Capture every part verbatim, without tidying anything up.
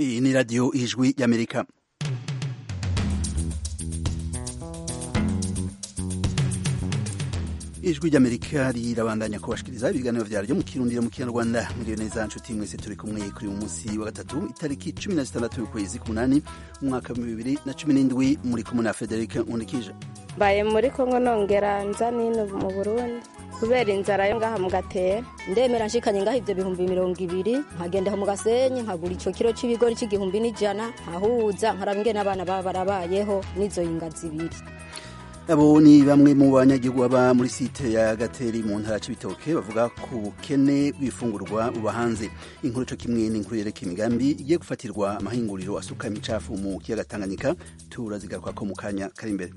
Iyi ni radiyo ijwi y'Amerika. Ijwi ry'Amerika rirabandanya kubashikiriza ibiganiro vyaryo mu Kirundi no mu Kinyarwanda. Muri neza nshuti mwese turi kumwe kuri uyu munsi wa gatatu itariki cumi na zitandatu y'ukwezi k'umunani umwaka wa bibiri na cumi n'indwi. Muri kumwe na Frederic Nkundikije. Mbaye muri Kongo nongera nza nino mu Burundi kubera inzara yo ngaha mu Gatera. Ndemera nshikanye ngaha ivyo bihumbi mirongo ibiri nkagenda mu Gasenyi nkagura ico kiro c'ibigori c'igihumbi n'ijana nkahuza nkaraba ingene abana baba barabayeho n'izo ingazi ibiri. Abo ni bamwe mu banyagihugu baba muri site ya Gateri mu ntara c'Ibitoke bavuga ku bukene bw'ifungurwa buba hanze. Inkuru co kimwe n'inkuru yereka imigambi igiye gufatirwa amahinguriro asuka imicafu mu kiyaga Tanganyika turazigaruka ko mu kanya kari imbere.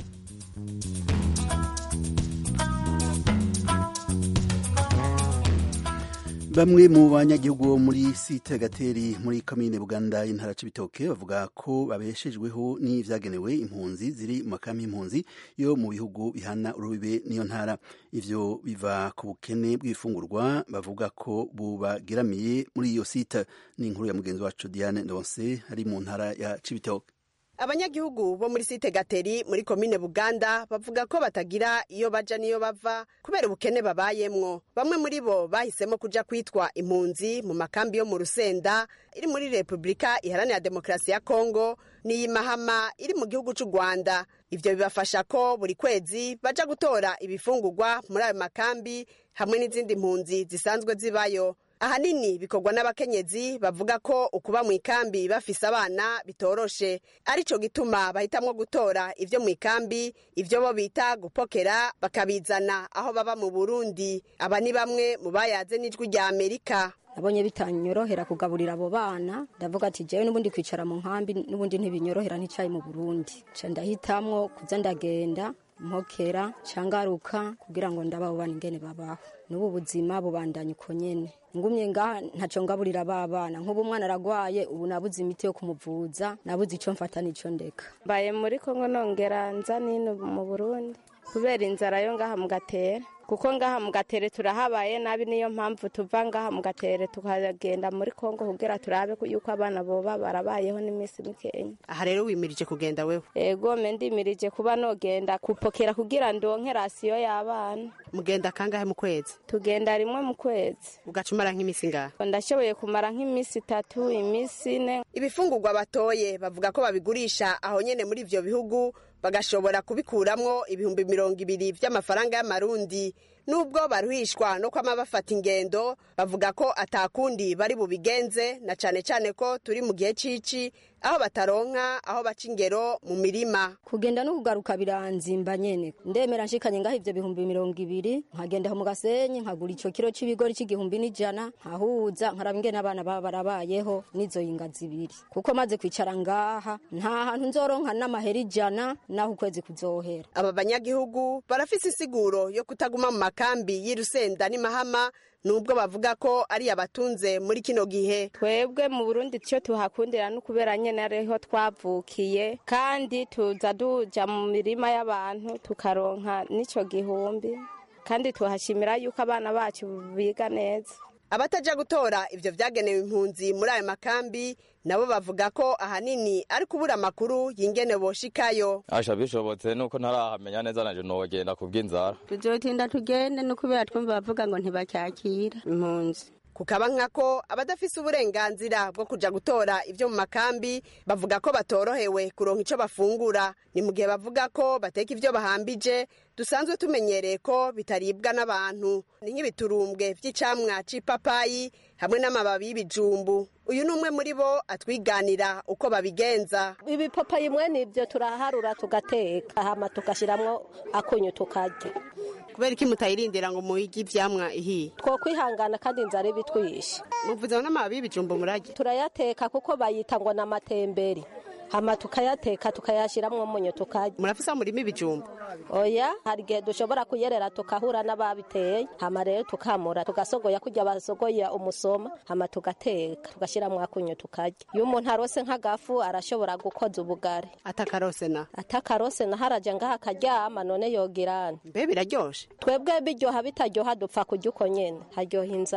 Bamwe mu banyagihugu bo muri site Gateri muri komine Buganda y'intara c'Ibitoke bavuga ko babeshejweho n'ivyagenewe impunzi ziri mu makambi y'impunzi yo mu bihugu bihana urubibe n'iyo ntara. Ivyo biva ku bukene bw'ifungurwa bavuga ko bubagiramiye muri iyo site. Ni inkuru ya mugenzi wacu Diane Ndonse ari mu ntara ya C'Ibitoke. Abanyagihugu bo muri site Gateri muri komine Buganda bavuga ko batagira iyo baja niyo bava kubera ubukene babayemwo. Bamwe muri bo bahisemo kuja kwitwa impunzi mu makambi yo mu Rusenda iri muri Republika Iharanira Demokarasi ya Kongo n'iyi Mahama iri mu gihugu c'u Rwanda. Ivyo bibafasha ko buri kwezi baja gutora ibifungurwa muri ayo makambi hamwe n'izindi mpunzi zisanzwe zibayo. Ahanini bikorwa n'abakenyezi bavuga ko ukuba mu ikambi bafise abana bitoroshe, arico gituma bahitamwo gutora ivyo mu ikambi, ivyo bo bita gupokera bakabizana aho baba mu Burundi. Aba ni bamwe mu bayaze n'ijwi rya Amerika. Nabonye bitanyorohera kugaburira abo bana, ndavuga ati jewe n'ubundi kwicara mu nkambi n'ubundi ntibinyorohera nticaye mu Burundi. Ca ndahitamwo kuza ndagenda mpokera cangaruka kugira ngo ndababo bana ingene babaho. N'ubu buzima bubandanye uko nyene. Ngumye ngaha ntaco ngaburira abana, nk'ubu umwana aragwaye ubu nabuze imiti yo kumuvuza, nabuze ico mfata n'ico ndeka. Mbaye muri Kongo nongera nza nino mu Burundi kubera inzara yo ngaha mu Gatera. Kuko ngaha mu Gatere turahabaye nabi, niyo mpamvu tuva ngaha mu Gatere tukagenda muri Kongo kugira turabe yuko abana boba barabayeho n'imisi mikenya. Aha rero wimirije kugenda wewe? Ego mendimirije kuba nogenda kupokera kugira ndonke rasiyo y'abana. Mugenda kangahe mu kwezi? Tugenda rimwe mu kwezi. Ugacumara nk'imisi ngaha? Ndashoboye kumara nk'imisi itatu, imisi ine. Ibifungurwa batoye bavuga ko babigurisha aho nyene muri ivyo bihugu bagashobora kubikuramwo ibihumbi mirongo ibiri vy'amafaranga y'amarundi. Nubwo baruhishwa no kwama bafata ingendo, bavuga ko atakundi bari bubigenze, na cane cane ko turi mu gihe cici aho bataronka aho baca ingero mu mirima. Kugenda no kugaruka biranzimba nyene. Ndemera nshikanye ngaho ivyo bihumbi mirongo ibiri nkagenda mu Gasenyi nkagura ico kiro c'ibigori c'igihumbi n'ijana nkahuza nkaraba ingene abana baba barabayeho n'izo ingazi ibiri. Kuko maze kwicara ngaha nta hantu nzoronka n'amahera ijana naho ukwezi kuzohera. Aba banyagihugu barafise isiguro yo kutaguma mu makambi y'Irusenda ni Mahama, nubwo bavuga ko ari abatunze muri kino gihe. Twebwe mu Burundi cyo tuhakundira no kubera nyene ariho twavukiye, kandi tuza duja mu mirima y'abantu tukaronka nico gihumbi, kandi tuhashimira yuko abana bacu biga neza. Abataja gutora ivyo vyagenewe impunzi muri ayo makambi nabo bavuga ko ahanini ari kubura makuru yingene boshikayo. Asha bishobotse nuko ntarahamenya neza naje nogenda kubw'inzara. Tuzotinda tugende no kubera twumva bavuga ngo ntibacyakira impunzi. Kukaba nkako abadafise uburenganzira bwo kuja gutora ivyo mu makambi bavuga ko batorohewe kuronka ico bafungura. Ni mu gihe bavuga ko bateka ivyo bahambije dusanzwe tumenyereye ko bitaribwa n'abantu. Ni nk'ibiturumbwe vy'icamwa c'ipapayi hamwe n'amababi y'ibijumbu. Uyu numwe muri bo atwiganira uko babigenza. Ibipapayi mwe nivyo turaharura tugateka hama tugashiramwo akunyu tukarya. Kubera iki mutayirindira ngo muhige ivyamwa ihiye? Two kwihangana kandi inzara ibitwishe. Muvuze n'amababi y'ibijumbu murage? Turayateka kuko bayita ngo n'amatemberi. Hama tukayateka tukayashiramwo umunyu tukarya. Murafisa murimo ibijumbu? Oya, hari gihe dushobora kuyerera tukahura n'ababiteye, hama rero tukamura tugasogoya kujya basogoya umusoma, hama tugateka tugashiramwo akunyu tukarya. Iyo umuntu arose nk'agafu arashobora gukoza ubugari. Atakarose na? Atakarose na haraje ngaha akaryama none yogirana. Mbe biraryoshe? Twebwe biryoha bitaryoha dupfa kurya uko nyene, haryoha inzara.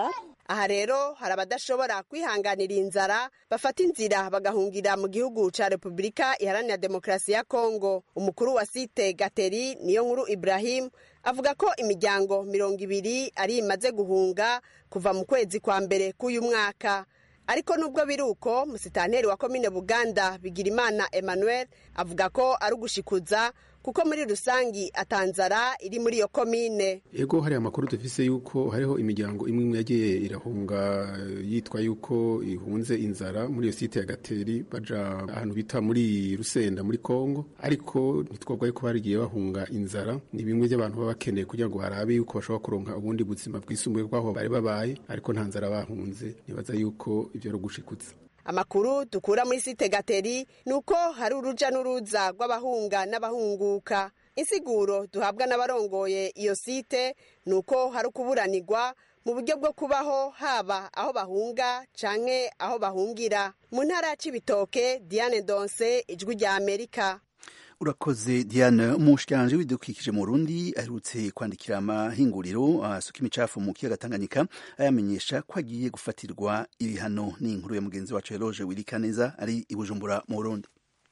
aha rero hari abadashobora kwihanganira inzara bafata inzira bagahungira mu gihugu ca Repubulika Iharanira Demokarasi ya Kongo. Umukuru wa site Gateri Niyonkuru Ibrahim avuga ko imiryango mirongo ibiri ari imaze guhunga kuva mu kwezi kwa mbere k'uyu mwaka. Ariko nubwo biruko, musitanteri wa komine Buganda Bigirimana Emmanuel avuga ko ari ugushikuza kuko muri rusangi atanzara iri muri iyo komine. Ego hari amakuru dufise yuko hariho imiryango imwe imwe yagiye irahunga yitwa yuko ihunze inzara muri iyo site ya Gateri baja ahantu bita muri Rusenda muri Kongo, ariko ntitwabwaye ko barigiye bahunga inzara. Ni bimwe by'abantu baba bakeneye kugira ngo harabe yuko bashobora kuronka ubundi buzima bwisumbuye bwaho bari babaye, ariko nta nzara bahunze. Nibaza yuko ivyo ro gushikutsa. Amakuru dukura muri site Gateri nuko hari uruja n'uruza rw'abahunga n'abahunguka. Insiguro duhabwa n'abarongoye iyo site nuko hari kuburanirwa mu buryo bwo kubaho haba aho bahunga canke aho bahungira. Mu ntara ya Cibitoke, Diane Donse, Ijwi rya Amerika. Urakoze Diane. Umushikiranganje w'ibidukikije mu Burundi aherutse kwandikira amahinguriro asuka imicafu mu kiyaga Tanganyika ayamenyesha ko agiye gufatirwa ibihano. N'inkuru ya mugenzi wacu Eloge Wirikaneza ari i Bujumbura mu Burundi.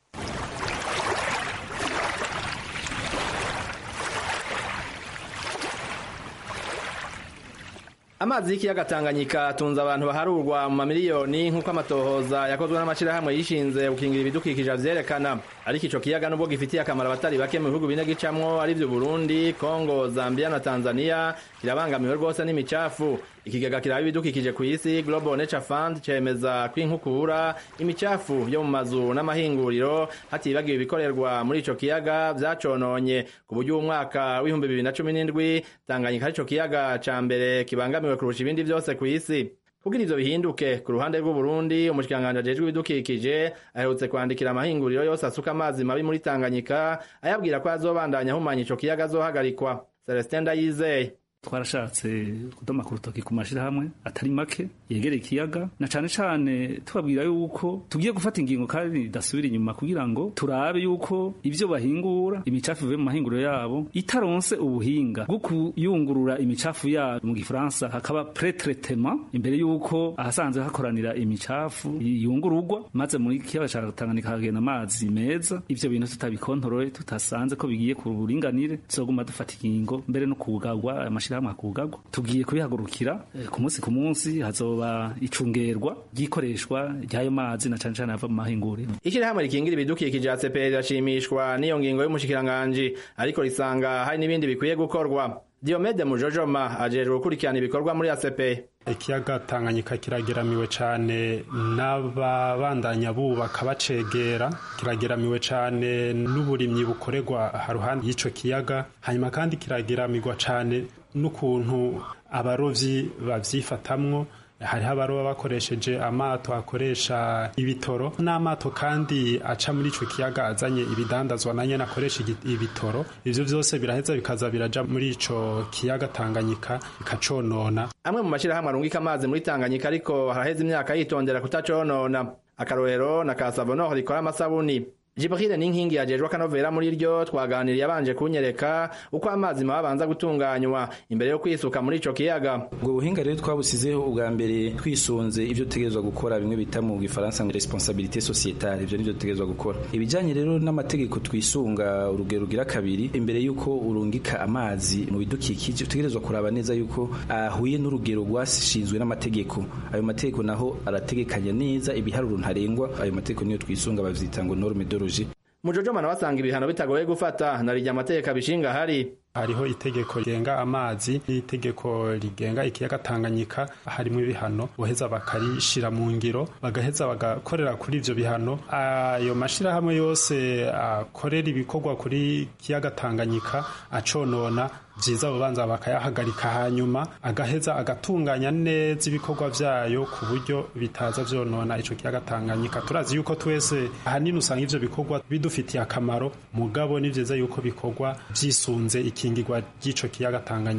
Amazi y'ikiyaga Tanganyika atunze abantu baharurwa mu mamiliyoni nk'uko amatohoza yakozwe n'amashirahamwe yishinze gukingira ibidukikije avyerekana. Ariko ico kiyaga nubwo gifitiye akamaro abatari bake mu bihugu bine gicamwo ari vyo Burundi, Kongo, Zambia na Tanzania, kirabangamiwe rwose n'imicafu. Ikigega kiraba ibidukikije ku isi Global Nature Fund cemeza kwinkukura imicafu yo mu mazu n'amahinguriro hatibagiwe ibikorerwa muri ico kiyaga vyacononye ku buryo umwaka w'ibihumbi bibiri na cumi n'indwi Tanganyika ico kiyaga ca mbere kibangamiwe kurusha ibindi vyose ku isi. Kugira ivyo bihinduke ku ruhande rw'u Burundi, umushikiranganje ajejwe ibidukikije aherutse kwandikira amahinguriro yose asuka amazi mabi muri Tanganyika ayabwira ko azobandanya ahumanya ico kiyaga azohagarikwa. Celestin Ndayizeye twarashatse kudoma ku rutoki ku mashirahamwe atari make yegereye ikiyaga na cane cane tubabwira yuko tugiye gufata ingingo kandi dasubira inyuma kugira ngo turabe yuko ivyo bahingura imicafu ivuye mu mahinguriro yabo itaronse ubuhinga bwo kuyungurura imicafu yabo, mu gifaransa hakaba pré-traitement, imbere yuko ahasanzwe hakoranira imicafu yungururwa maze muri kiyaga ca Tanganyika hagenda amazi meza. Ivyo bintu tutabikontorore, tutasanze ko bigiye ku buringanire, tuzoguma dufata ingingo mbere no kugagwa amashira kugagwa. Tugiye kubihagurukira ku munsi ku munsi, hazoba icungerwa gikoreshwa ry'ayo mazi na cane cane ava mu mahinguriro. Ishirahamwe rikingira ibidukikije A C P rirashimishwa n'iyo ngingo y'umushikiranganje, ariko risanga hari n'ibindi bikwiye gukorwa. Diomede Mujojoma ajejwe gukurikirana ibikorwa muri A C P. Ikiyaga Tanganyika kirageramiwe cane n'ababandanya bubaka bacegera, kirageramiwe cane n'uburimyi bukorerwa haruhande y'ico kiyaga, hanyuma kandi kirageramirwa cane n'ukuntu abarovyi bavyifatamwo. Hariho abaroba bakoresheje amato akoresha ibitoro, n'amato kandi aca muri ico kiyaga azanye ibidandazwa nanye nakoresha ibitoro. Ivyo vyose biraheza bikaza biraja muri ico kiyaga Tanganyika bikaconona. Amwe mu mashirahamwe arungika amazi muri Tanganyika ariko haraheze imyaka yitondera kutaconona. Akarorero na Kasavono rikora amasabuni. Jibril n'inkingi yajejwe akanovera muri ryo twaganiriye abanje kunyereka uko amazi mabanza gutunganywa imbere yo kwisuka muri ico kiyaga. Ubwo buhinga rero twabusizeho ubwa mbere twisunze ivyo tegerezwa gukora, bimwe bita mu gifaransa ngo responsabilité sociétale, ivyo nivyo tegerezwa gukora. Ibijanye rero n'amategeko twisunga urugero rugira kabiri, imbere yuko urungika amazi mu bidukikije tegerezwa kuraba neza yuko ahuye n'urugero rwashinzwe n'amategeko. Ayo mategeko naho arategekanya neza ibiharuro ntarengwa. Ayo mategeko niyo twisunga bavyita ngo norme de Mujojoma na wasanga ibihano bitagoye gufata narijya amateka bishinga hari. Hariho itegeko rigenga amazi n'itegeko rigenga ikiyaga Tanganyika, harimo ibihano boheza bakarishira mu ngiro, bagaheza bagakorera kuri ivyo bihano. Ayo mashirahamwe yose akorera ibikorwa kuri kiyaga Tanganyika aconona, vyiza babanza bakayahagarika, hanyuma agaheza agatunganya neza ibikorwa vyayo ku buryo bitaza vyonona ico kiyaga Tanganyika. Turazi yuko twese ahanini usanga ivyo bikorwa bidufitiye akamaro, mugabo ni vyiza yuko bikorwa vyisunze ikingirwa ry'ico kiyaga Tanganyika.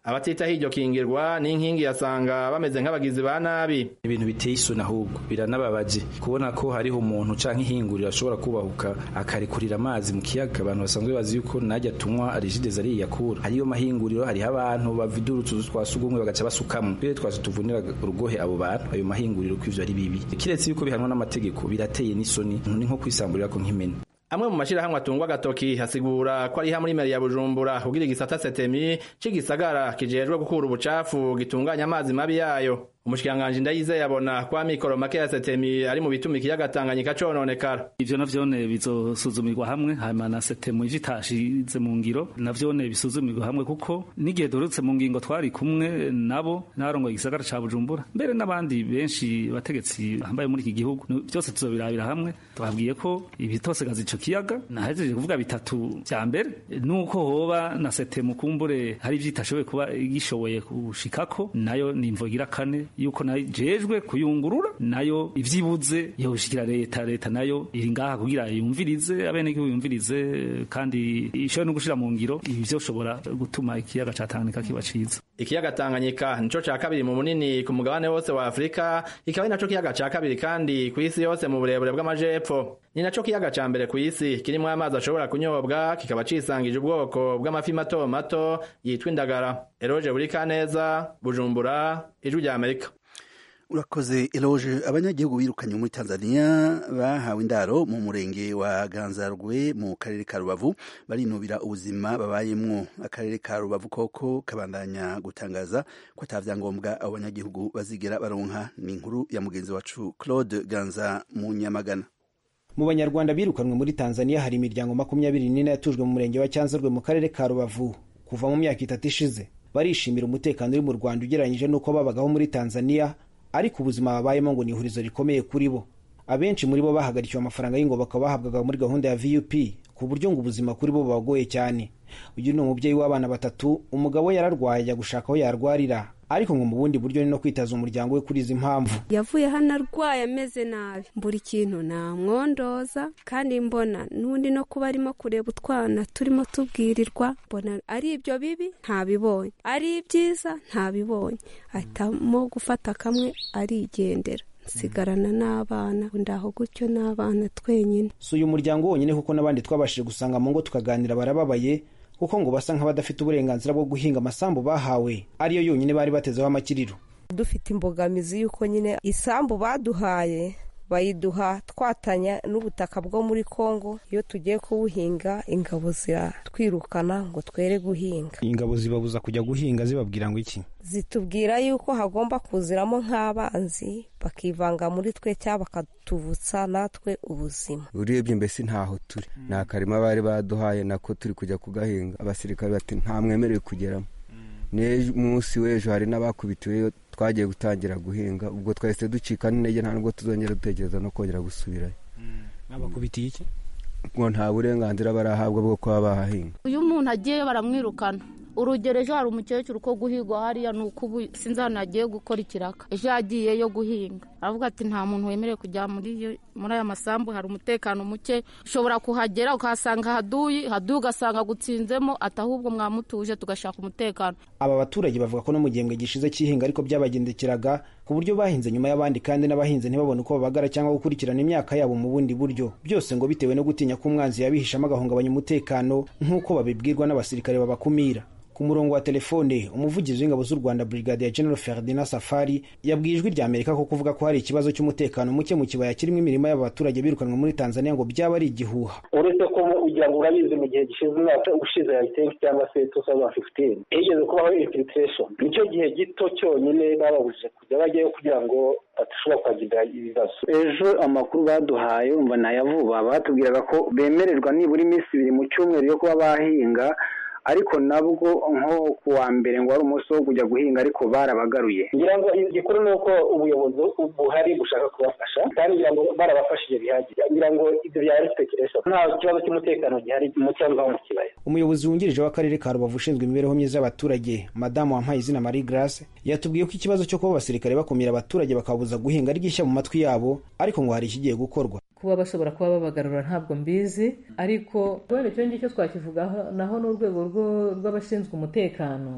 abatita hiryo kingirwa n'inkingi yasanga bameze nk'abagizi ba nabi. Ibintu biteye isoni ahubwo biranababaje kubona ko hariho umuntu canke ihinguriro ashobora kubahuka akarekurira amazi mu kiyaga abantu basanzwe bazi yuko najya tunywa Regidezo ari yakura. Hariyo mahinguriro hariho abantu bavidura utuzu twasugumwe bagaca basukamo bire twase tuvunira urugohe abo bantu ayo mahinguriro ko ivyo ari bibi kiretse yuko bihanwa n'amategeko birateye n'isoni ni nko kwisamburira ko nk'imene. Amwe mu mashirahamwe atungwa gatoki hasigura ko ari ha muri meri ya Bujumbura kugira igisata Setemi cigisagara kijejwe gukura ubucafu gitunganya amazi mabi yayo. Umushikanganje Ndayizeye yabona kwa mikoro make ya Setemi ari mu bituma ikiyaga Tanganyika cononekara. Ivyo navyone bizosuzumirwa hamwe hama na Setemi itashize mu ngiro navyone bisuzumirwa hamwe kuko nigihe dorutse mu ngingo twari kumwe nabo narongo igisagara ca Bujumbura mbere n'abandi benshi bategetsi hambaye muri iki gihugu byose tuzobirabira hamwe twabwiye ko ibitosegaza ico kiyaga nahejeje kuvuga bitatu vya mbere nuko hoba na Setemi kumbure hari vyitashoboye kuba igishoboye kushikako nayo nimvogira kane yuko najejwe kuyungurura nayo ivyibuze yoshikira leta leta nayo iri ngaha kugira yumvirize abene ko yumvirize kandi ishoye no gushira mu ngiro ivyo shobora gutuma ikiyaga ca Tanganyika kiba ciza. Ikiyaga Tanganyika nico ca kabiri mu munini ku mugabane wose wa Afrika ikaba naco kiyaga ca kabiri kandi ku isi yose mu burebure bw'amajepfo. Ni naco kiyaga ca mbere ku isi kirimo amazi ashobora kunyobwa kikaba cisangije ubwoko bw'amafi mato mato yitwa indagara. Eroje Burikaneza, Bujumbura, Ijwi rya Amerika. Urakoze Eloge. Abanyagihugu birukanye muri Tanzania bahawe indaro mu murenge wa Ganzarwe mu karere ka Rubavu barinubira ubuzima babayemwo. Akarere ka Rubavu koko kabandanya gutangaza ko atavyangombwa abo banyagihugu bazigera baronka. Ni inkuru ya mugenzi wacu Claude Ganza mu Nyamagana. Mu banyarwanda birukanwe muri Tanzania hari imiryango makumyabiri n'ine yatujwe mu murenge wa Cyanzarwe mu karere ka Rubavu kuva mu myaka itatu ishize. Barishimira umutekano uri mu Rwanda ugereranyije nuko babagaho muri Tanzania, ariko ubuzima babayemo ngo ni ihurizo rikomeye kuri bo. Abenshi muri bo bahagarikiwe amafaranga y'ingoboka bahabwaga muri gahunda ya V U P ku buryo ngo ubuzima kuri bo bagoye cyane. Uyu ni umubyeyi w'abana batatu, umugabo yararwaye ajya gushaka aho yarwarira, ariko ngo mu bundi buryo ni no kwitaza umuryango we kuri izi mpamvu. Yavuye hano arwaye ameze nabi, mbura ikintu namwondoza kandi mbona n'undi no kuba arimo kureba utwana turimo tubwirirwa, mbona ari ibyo bibi ntabibonye, ari ibyiza ntabibonye, ahitamo gufata kamwe arigendera. Sigarana n'abana ndaho gutyo n'abana twenyine. So uyu muryango wonyine kuko n'abandi twabashije gusanga mu ngo tukaganira barababaye kuko ngo basa nk'abadafite uburenganzira bwo guhinga amasambu bahawe ariyo yonyine bari batezeho amakiriro. Dufite imbogamizi yuko nyine isambu baduhaye bayiduha twatanya n'ubutaka bwo muri Kongo, iyo tugiye kubuhinga ingabo ziratwirukana ngo twere guhinga. Ingabo zibabuza kujya guhinga zibabwira ngo iki? Zitubwira yuko hagomba kuziramo nk'abanzi bakivanga muri twe cyangwa bakatuvutsa natwe ubuzima. Urebye mbese ntaho turi, nta karima bari baduhaye nako turi kujya kugahinga. Abasirikare bati nta mwemerewe kugeramo. N'umunsi w'ejo hari n'abakubitiweyo twagiye gutangira guhinga, ubwo twahise ducika n'intege nta nubwo tuzongera dutekereza no kongera gusubirayo. Abakubitiye iki? Ngo nta burenganzira barahabwa bwo kuba bahahinga. Uyu muntu agiye baramwirukana. Urugero ejo hari umukecuru ko guhigwa hariya nuko ubu sinzana agiye gukora ikiraka. Ejo yagiye yo guhinga. Aravuga ati nta muntu wemerewe kujya muri muri aya masambu, hari umutekano muke, ushobora kuhagera ukahasanga haduyi haduyi ugasanga gutsinzemo, atahubwo mwamutuje tugashaka umutekano. Aba baturage bavuga ko no mu gihembwe gishize cy'ihinga ariko byabagendekeraga ku buryo bahinze nyuma y'abandi kandi n'abahinze ntibabone uko babagara cyangwa gukurikirana imyaka yabo mu bundi buryo, byose ngo bitewe no gutinya ko umwanzi yabihishamo agahungabanya umutekano nk'uko babibwirwa n'abasirikare babakumira. Ku murongo wa telefone umuvugizi w'ingabo z'u Rwanda Brigadier General Ferdinand Safari yabwiye Ijwi rya Amerika ko kuvuga ko hari ikibazo cy'umutekano muke mu kibaya kirimo imirimo y'abaturage birukanwe muri Tanzania ngo byaba ari igihuha. Uretse ko ugira ngo urabizi mu gihe gishize umwaka ushize ya tenki cyangwa se two thousand fifteen igeze kubaho infiltration, nicyo gihe gito cyonyine bababujije kujya bajyayo kugira ngo batushobora kwagira ibibazo. Ejo amakuru baduhaye umva nayavuba batubwiraga ko bemererwa nibura iminsi ibiri mu cyumweru yo kuba bahinga, ariko nabwo nko kuwa mbere ngo ari umunsi wo kujya guhinga ariko barabagaruye. Ngira ngo igikuru nuko ubuyobozi buhari bushaka kubafasha kandi ngira ngo barabafashije bihagije. Ngira ngo ibyo byari speculation, nta kibazo cy'umutekano gihari mu cyangwa mu kibaya. Umuyobozi wungirije w'akarere ka Rubavu ushinzwe imibereho myiza y'abaturage Madamu Wampayizina Marie Grace yatubwiye ko ikibazo cyo kuba abasirikare bakumira abaturage bakabuza guhinga ari gishya mu matwi yabo, ariko ngo hari ikigiye gukorwa. Kuba bashobora kuba babagarura ntabwo mbizi, ariko wenda icyo ngicyo twakivugaho naho n'urwego rw'abashinzwe umutekano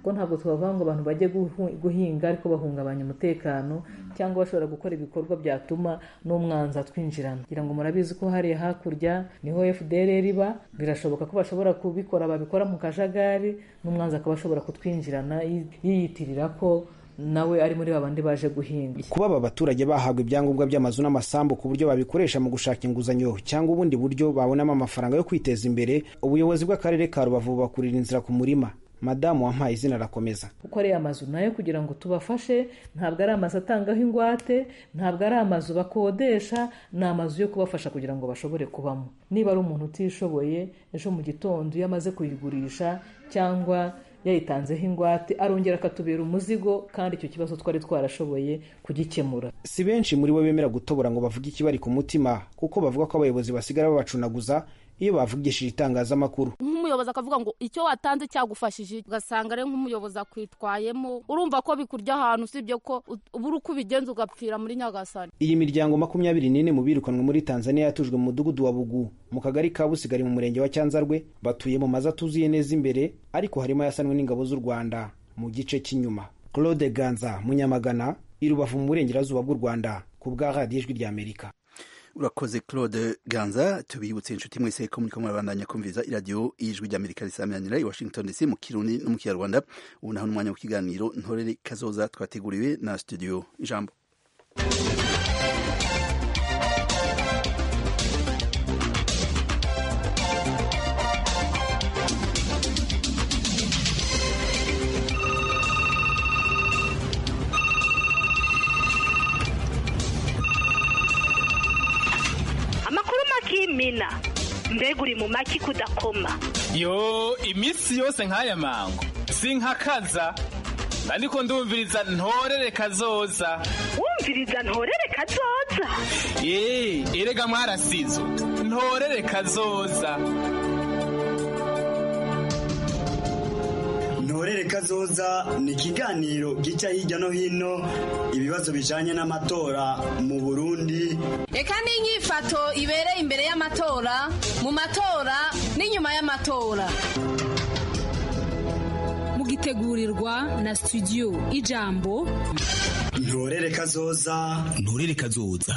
kuko ntabwo twavuga ngo abantu bajye guhinga ariko bahungabanya umutekano cyangwa bashobora gukora ibikorwa byatuma n'umwanzi atwinjirana kugira ngo murabizi ko hariya hakurya niho F D L R iba birashoboka ko bashobora kubikora babikora mu kajagari n'umwanzi akaba ashobora kutwinjirana yiyitirira ko nawe ari muri babandi baje guhinga. Kuba aba baturage bahabwa ibyangombwa by'amazu n'amasambu ku buryo babikoresha mu gushaka inguzanyo cyangwa ubundi buryo babonamo amafaranga yo kwiteza imbere, ubuyobozi bw'akarere ka Rubavu bakurira inzira ku murima. Madamu wampaye izina arakomeza. Kuko ari amazu nayo kugira ngo tubafashe ntabwo ari amazu atangaho ingwate, ntabwo ari amazu bakodesha, ni amazu yo kubafasha kugira ngo bashobore kubamo. Niba ari umuntu utishoboye ejo mu gitondo iyo amaze kuyigurisha cyangwa yayitanzeho ingwate arongera akatubera umuzigo kandi icyo kibazo twari twarashoboye kugikemura. Si benshi muri bo bemera gutobora ngo bavuge ikibari ku mutima kuko bavuga ko abayobozi basigara babacunaguza iyo bavugishije itangazamakuru. Nk'umuyobozi akavuga ngo icyo watanze cyagufashije ugasanga ari nk'umuyobozi akwitwayemo, urumva ko bikurya ahantu usibye ko ubura uko ubigenza ugapfira muri Nyagasani. Iyi miryango makumyabiri n'ine mu birukanwe muri Tanzania yatujwe mu mudugudu wa Bugu mu kagari ka Busigari mu murenge wa Cyanzarwe, batuye mu mazu atuzuye neza imbere ariko harimo yasanwe n'ingabo z'u Rwanda mu gice cy'inyuma. Claude Ganza Munyamagana, i Rubavu mu burengerazuba bw'u Rwanda ku bwa radiyo Ijwi ry'Amerika. Urakoze Claude Ganza. Tubibutse inshuti mwese ko muriko murabandanya kumviriza iradiyo y'Ijwi ry'Amerika risamiranyira i Washington D C mu Kirundi no mu Kinyarwanda. Ubu naho n'umwanya w'ikiganiro Ntorere Kazoza twateguriwe na studio Ijambo. Mina mbega uri mu maki kudakoma. Yo iminsi yose nk'aya mango sinkakaza ariko ndumviriza Ntorere Kazoza. Wumviriza Ntorere Kazoza? Eh, erega mwarasizo Ntorere Kazoza. Ntorere Kazoza ni ikiganiro gica hirya no hino ibibazo bijanye n'amatora mu Burundi. Eka n'inyifato ibereye imbere y'amatora, mu matora n'inyuma y'amatora. Mugitegurirwa na studio Ijambo. Ntorere Kazoza. Ntorere Kazoza.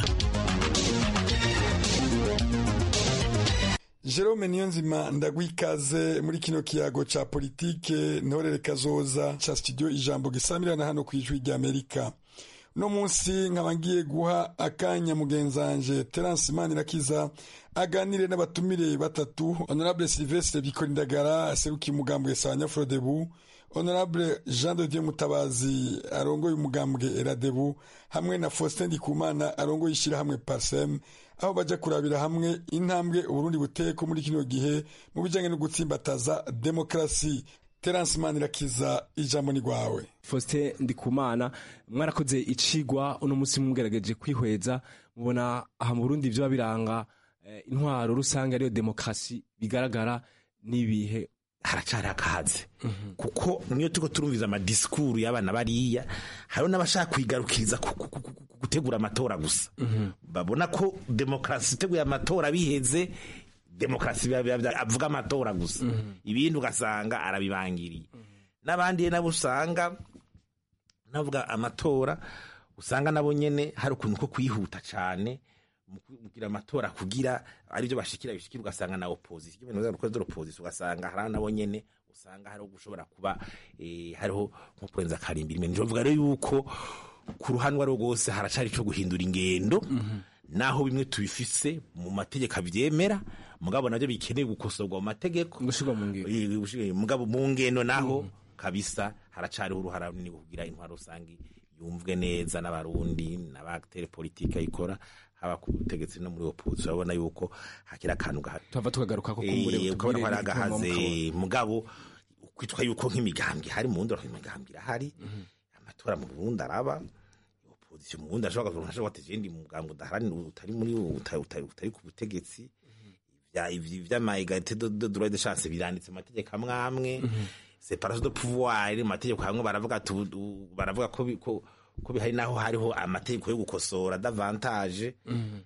Jerome Niyonzima ndagwikaze muri kino kiyago ca politike Ntorere Kazoza ca studio Ijambo gisamirana hano kwijwi rya Amerika. No munsi nkaba ngiye guha akanya mugenzanje Terence Manirakiza aganire n'abatumire batatu: Honorable Sylvestre Bikorindagara seruki mugambwe Sanya Frodebu, Honorable Jean de Dieu Mutabazi arongoye umugambwe Eradebu, hamwe na Faustin Ndikumana arongoye ishirahamwe Parsem, aho baja kurabira hamwe intambwe Uburundi buteko muri kino gihe mu bijanye no gutsimbataza demokrasi. Terence Manirakiza, ijambo ni gwawe. Faustin Ndikumana, mwarakoze icigwa uno musi mugerageje kwihweza mubona aha mu Burundi byo biranga eh, intwaro rusange ariyo demokrasi bigaragara nibihe haracari akahaze mm -hmm. kuko niyo tuko turumviza ama discours y'abana bariya haro n'abashaka kwigarukiriza gutegura amatora gusa mm -hmm. babona ko demokrasi teguye amatora biheze demokrasi avuga amatora gusa mm -hmm. ibindi ugasanga arabibangiriye mm -hmm. n'abandi nabo usanga navuga amatora usanga nabo nyene hari ukuntu ko kwihuta cyane mugira amatora kugira ari byo bashikira bishikira ugasanga na opposition ibintu byo gukora opposition ugasanga hari nabo nyene usanga hari gushobora kuba eh, hariho nko kurenza karimbiri mene njovuga rero yuko ku ruhanwa rwose haracari cyo guhindura ingendo mm -hmm. naho bimwe tubifise mu mategeko abyemera mugabo navyo bikeneye gukosorwa mu mategeko gushirwa mu ngendo mugabo mu ngendo naho mm -hmm. kabisa haracari uruhara runini kugira intwaro rusangi yumvwe neza n'abarundi n'abatere politique ikora haba ku butegetsi no muri opposition abona yuko hakira akantu gahato tuva tukagaruka ko kumbure e, tukabona gahaze mugabo kwitwa yuko nk'imigambwe hari mu ndoro imigambwe hari mm -hmm. amatora mu Burundi araba opposition mu Burundi ashobora kuronka ashobora tejendi mu mugambwe udaharani utari muri utari ku butegetsi bya ivyo vy'ama égalité de droit de chance biranditse mu mategeko amwe amwe séparation de pouvoir mu mategeko hamwe baravuga baravuga ko ko ko bihari naho hariho amategeko yo gukosora davantage mm -hmm.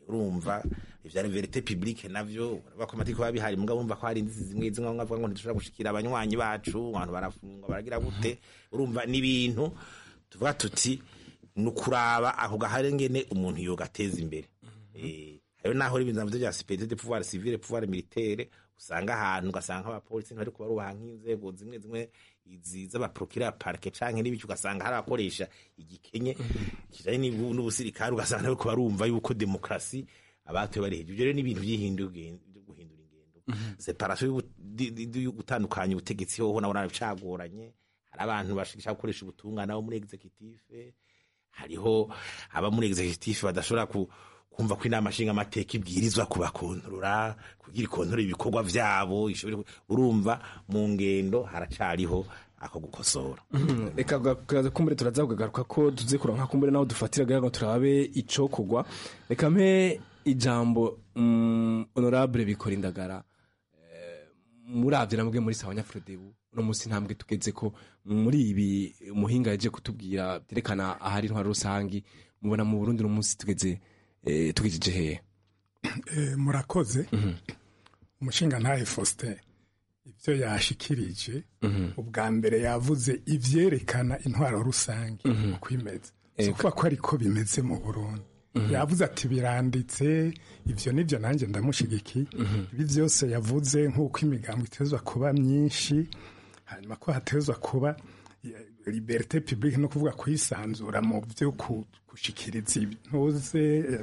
urumva ivya verite publique navyo bakomatiko babihari mugabo urumva ko hari inzitizi zimwe zimwe ngavuga ngo ntishobora gushikira abanywanyi bacu abantu barafungwa baragira gute urumva n'ibintu tuvuga tuti nukuraba aho gahari ngene umuntu yogateza imbere eh ayo naho ibintu bya spécialité de pouvoir civil et pouvoir militaire usanga ahantu ugasanga abapolisi ntari kuba rubaha nk'inzego zimwe zimwe iziza baprokira parke canke n'ibiki ugasanga hari abakoresha igikenye kijanye n'ubusirikare ugasanga nabo kuba rumva yuko demokrasi abatuye bari hejuru rero n'ibintu by'ihindura guhindura ingendo separation yo gutandukanya ubutegetsi ho nabona bicagoranye hari abantu bashaka gukoresha ubutungane abo muri executive hariho aba muri executive badashobora ku kumva ko inama nshinga amateka ibwirizwa kubakontorora kugira ikontorora ibikorwa vyabo ishobora urumva mu ngendo haracariho ako gukosora reka gaza kumbere turaza kugaruka ko tuze kuranka kumbere naho dufatira gaga turabe ico kugwa reka mpe ijambo um, honorable bikora indagara eh, muravye namwe muri sawa nyafrodebu no musi ntambwe tugeze ko muri ibi muhinga yaje kutubwira byerekana ahari intwaro rusangi mubona mu Burundi no musi tugeze eh tugije he eh murakoze umushinga ntaye Faustin ibyo yashikirije ubwa mbere yavuze ivyerekana intwaro rusangi kwimeza kuko ko ariko bimeze mu Burundi yavuze ati biranditse ivyo nivyo nanje ndamushigiki ibi byose yavuze nk'uko imigambo itezwa kuba myinshi hanyuma ko hatezwa kuba liberté publique no kuvuga kwisanzura mu byo gushikiriza ibintuze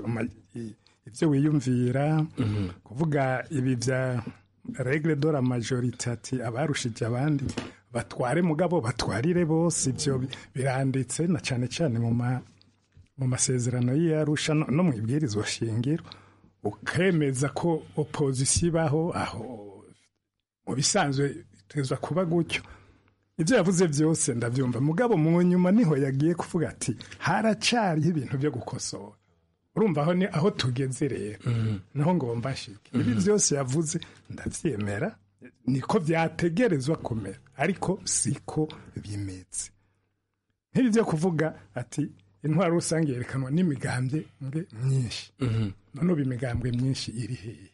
ivyo wiyumvira kuvuga ibi vya règle de la majorité ati abarushije abandi batware mugabo batwarire bose ivyo biranditse na cane cane mu ma mu masezerano y'Arusha no mu ibwirizwa shingiro ukemeza ko opposition baho aho mu bisanzwe tezwa kuba gutyo ibyo yavuze byose ndavyumva mugabo mu nyuma niho yagiye kuvuga ati haracari ibintu byo gukosora urumva aho ni aho tugeze rero naho ngo mbashike ibi byose yavuze ndavyemera niko vyategerezwa kumera ariko siko bimeze nk'ibi byo kuvuga ati intwaro rusange yerekanwa n'imigambwe mwe myinshi none ubu imigambwe myinshi iri hehe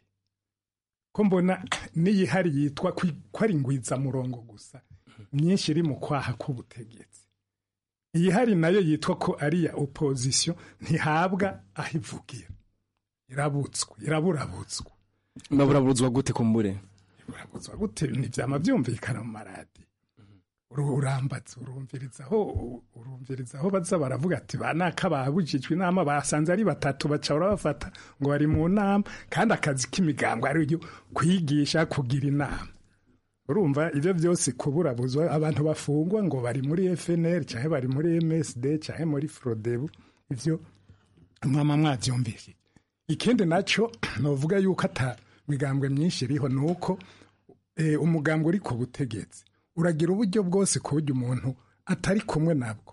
ko mbona n'iyihari yitwa ko ari ngwiza murongo gusa myinshi iri mu kwaha k'ubutegetsi iyihari nayo yitwa ko ari ya opposition ntihabwa ahivugira irabutswe iraburabutswa maburabutswa gute kumbure irabutswa gute ntivyama byumvikana mu maradi urambatse urumvirizaho urumvirizaho baza baravuga ati banaka babujijwe inama basanze ari batatu baca barabafata ngo bari mu nama kandi akazi k'imigambwe ari ryo kwigisha kugira inama urumva ivyo byose kuburabuzwa abantu bafungwa ngo bari muri F N L cyangwa bari muri M S D cyangwa muri Frodebu ivyo mama mwavyumvise ikindi naco novuga yuko ata migambwe myinshi iriho nuko e, umugambwe uri ku butegetsi uragira uburyo bwose kuburyo umuntu atari kumwe nabwo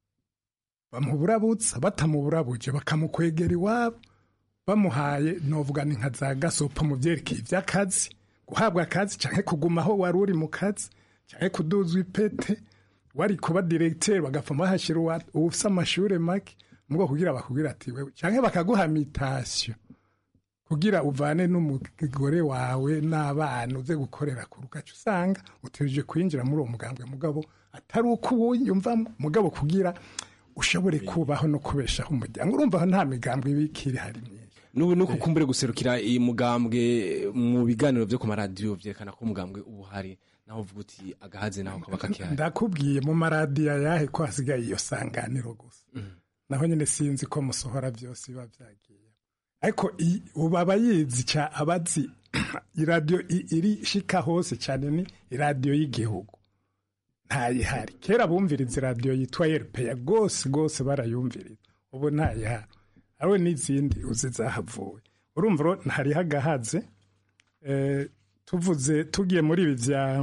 bamuburabutsa batamuburabuje bakamukwegera iwabo bamuhaye novuga ni nka za gasopo mu byerekeye iby'akazi guhabwa akazi canke kugumaho wari uri mu kazi canke kuduzwa ipete wari kuba directeur bagapfuma bahashira ufise amashure make mugo kugira bakubwira ati wewe canke bakaguha mitation kugira uvane n'umugore wawe n'abana uze gukorera ku rugaca usanga uteje kwinjira muri uwo mugambwe mugabo atari uko wiyumvamo mugabo kugira ushobore kubaho no kubeshaho umuryango urumva nta migambwe ibikiri hari myinshi nubu nuko kumbure guserukira iyi mugambwe mu biganiro byo ku maradiyo byerekana ko umugambwe ubu hari naho uvuga uti agahaze naho kaba kakihari ndakubwiye mu maradiyo yahe ko hasigaye iyo sanganiro gusa naho nyine sinzi ko musohora byose biba byagiye ariko ubu abayizi ca abazi iradiyo iri shika hose cyane ni iradiyo y'igihugu ntayihari kera bumviriza iradiyo yitwa R P A gose gose barayumviriza ubu ntayihari awe n'izindi uzi zahavuye urumva ntari hagahaze eh tuvuze tugiye muri ibi vya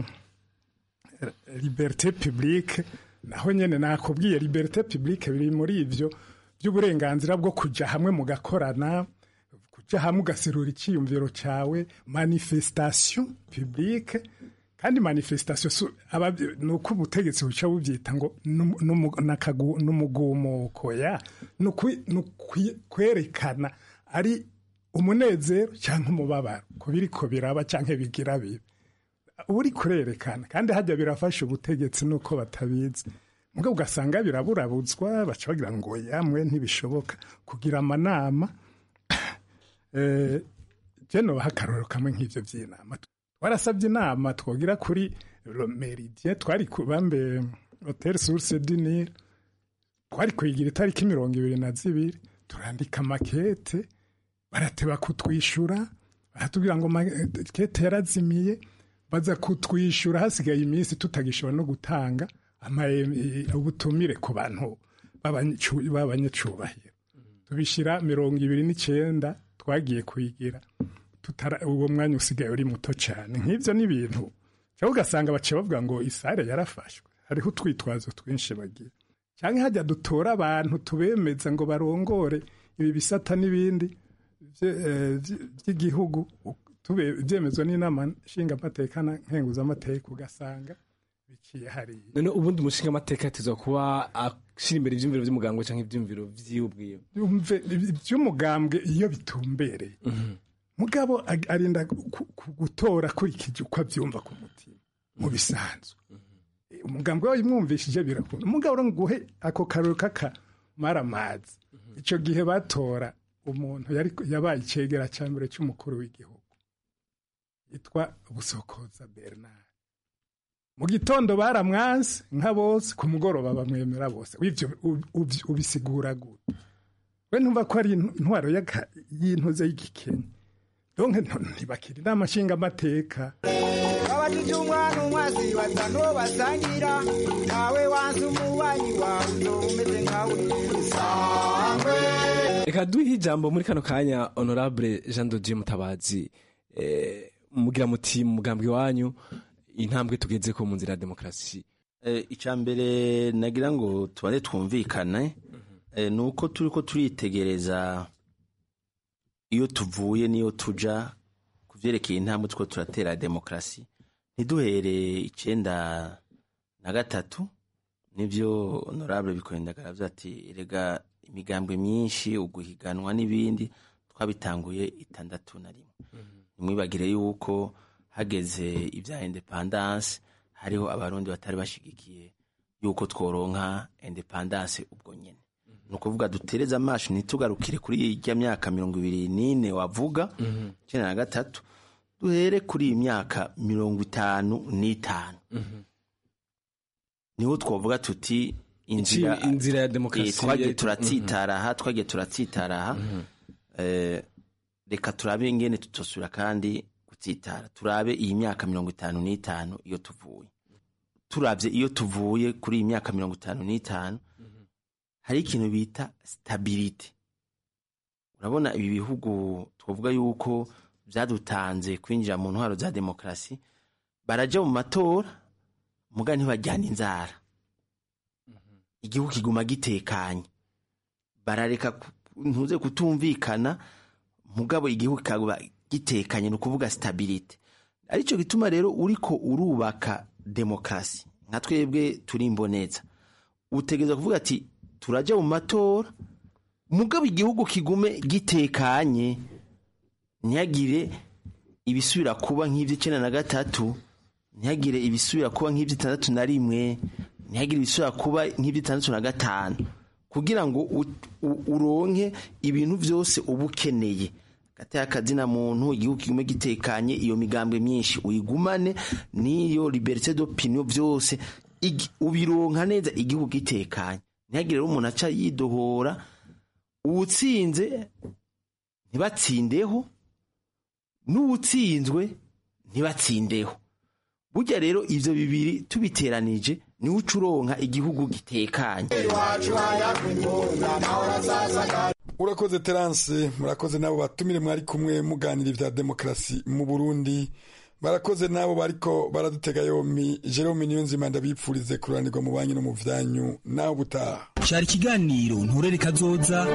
liberté publique naho nyene nakubwiye liberté publique biri muri ivyo by'uburenganzira bwo kuja hamwe mugakorana kuja hamwe ugaserura icyiyumviro cyawe manifestation publique kandi manifestation nuko ubutegetsi buca bubyita ngo n'umugumuko ya kwerekana ari umunezero cyangwa umubabaro ku biriko biraba cyangwa bigira bibi uri kurerekana kandi hajya birafasha ubutegetsi nuko batabizi mugabo ugasanga biraburabuzwa baca bagira ngo yamwe ntibishoboka kugira amanama eh jeno hakaroro kamwe nk'ivyo vy'inama warasabye inama twogira kuri Meridien twari kubambe Hotel Source du Nil twari kuyigira itariki mirongo ibiri na zibiri turandika makete barateba kutwishura baratubwira ngo makete yarazimiye baza kutwishura hasigaye iminsi tutagishobora no gutanga ubutumire ku bantu b'abanyacubahiro tubishira mirongo ibiri n'icenda twagiye kuyigira uwo mwanya usigaye uri muto cyane nk'ibyo n'ibintu cyangwa ugasanga baciye bavuga ngo isare yarafashwe hariho utwitwazo twinshi bagira cyangwa hajya dutora abantu tubemeza ngo barongore ibi bisata n'ibindi by'igihugu byemezwa n'inama nshingamateka na nkenguzamateka ugasanga biciye hariya none ubundi umushinga amateka yatezwa kuba ashira imbere ibyumviro by'umugambwe cyangwa ibyumviro by'ubwiyo by'umugambwe iyo bitumbereye mugabo arinda gutora kurikije uko abyumva ku mutima mu bisanzwe umugambwe wawe imwumvishije birakunda umugabo nguhe ako karoro kakamara amazi icyo gihe batora umuntu yabaye icegera cya mbere cy'umukuru w'igihugu yitwa Busokoza Bernard mu gitondo baramwanse nka bose ku mugoroba bamwemera bose w'ibyo ubisigura gute we ntumva ko ari intwaro y'intuze y'igikenya donke ntibakira inama nshingamateka abajije umwana umwazi batanu basangira nawe wanze umubanyi wawe umeze nkawe sangwe reka duhe ijambo muri kano kanya honorable Jean de Dieu Mutabazi mugira muti mu mugambwe wanyu intambwe tugeze ko mu nzira ya demokarasi icya mbere nagira ngo tubane twumvikane ni uko turi ko turitegereza iyo tuvuye niyo tuja ku byerekeye intambwe two turatera demokarasi ntiduhere icyenda na gatatu nibyo honorable bikorindagara avuze ati rega imigambwe myinshi uguhiganwa n'ibindi twabitanguye itandatu na rimwe nimwibagire yuko hageze ibya independence hariho abarundi batari bashigikiye yuko tworonka independence ubwo nyene nukuvuga dutereza amashi ntitugarukire kuri ijya myaka mirongo ibiri n'ine wavuga icyenda na gatatu duhere kuri iyi myaka mirongo itanu n'itanu niho twavuga tuti inzira inzira ya demokarasi twagiye turatsitaraha twagiye turatsitaraha reka turabe ingene tutosura kandi gutsitara turabe iyi myaka mirongo itanu n'itanu iyo tuvuye turavye iyo tuvuye kuri iyi myaka mirongo itanu n'itanu hari ikintu bita stability urabona ibi bihugu twavuga yuko byadutanze kwinjira mu ntwaro za demokarasi baraja mu matora muga ntibajyana inzara igihugu kiguma gitekanye barareka ntuze kutumvikana mugabo igihugu kagaba gitekanye no kuvuga stability arico gituma rero uriko urubaka demokarasi nka twebwe turi imboneza utegeza kuvuga ati turaja mu matora mugabo igihugu kigume gitekanye ntiyagire ibisubira kuba nk'ivy'icenda na gatatu ntiyagire ibisubira kuba nk'ivy'itandatu na rimwe ntiyagire ibisubira kuba nk'ivy'itandatu na gatanu kugira ngo uronke ibintu vyose uba ukeneye gateye akazina muntu igihugu kigume gitekanye iyo migambwe myinshi uyigumane n'iyo liberté d'opinion vyose ubironka neza igihugu gitekanye ntihagire rero umuntu aca yidohora uwutsinze ntibatsindeho n'uwutsinzwe ntibatsindeho burya rero ivyo bibiri tubiteranije niwe uca uronka igihugu gitekanye urakoze Terence murakoze nabo batumire mwari kumwe muganira ivya demokarasi mu Burundi barakoze nabo bariko baradutega yompi Jerome Niyonzima ndabipfurize kuranirwa mu banyu no mu vyanyu naho butaha cyari kiganiro nturere kazoza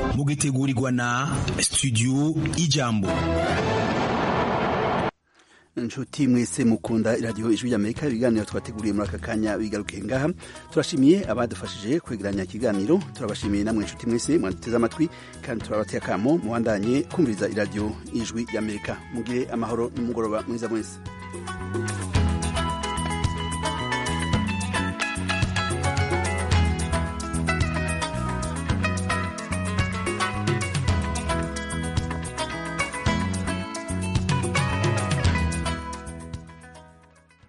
mugitegurirwa na studio Ijambo inshuti mwese mukunda iradiyo ijwi ry'Amerika ibiganiro twateguriye muri aka kanya bigarukiye ngaha turashimiye abadufashije kwegeranya ikiganiro turabashimiye namwe inshuti mwese mwaduteze amatwi kandi turabateye akamo muwandanye kumviriza iradiyo ijwi ry'Amerika mugire amahoro n'umugoroba mwiza mwese